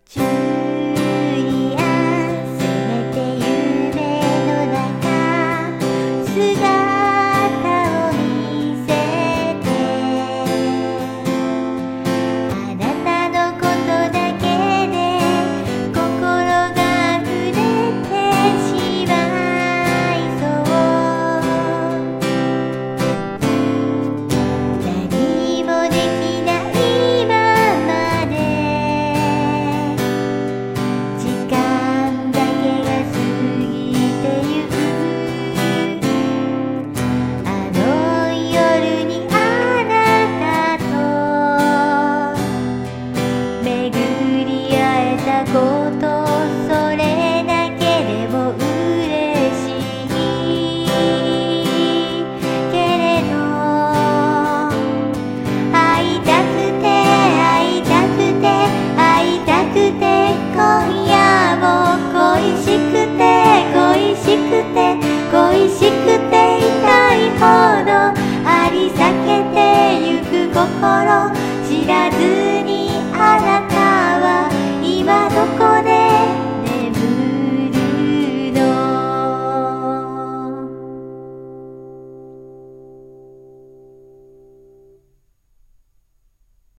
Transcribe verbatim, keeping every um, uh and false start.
ジュリア、せめて夢の中姿を見せて、あなたのことだけで心が触れてしまいそう。何もできないままで時間だけが過ぎてゆく。あの夜にあなたと巡り会えたこと、それだけでも嬉しいけれど、会いたくて会いたくて会いたくて、今夜も恋しくて恋しくて恋しくて、痛いほどあり裂けてゆく心知らず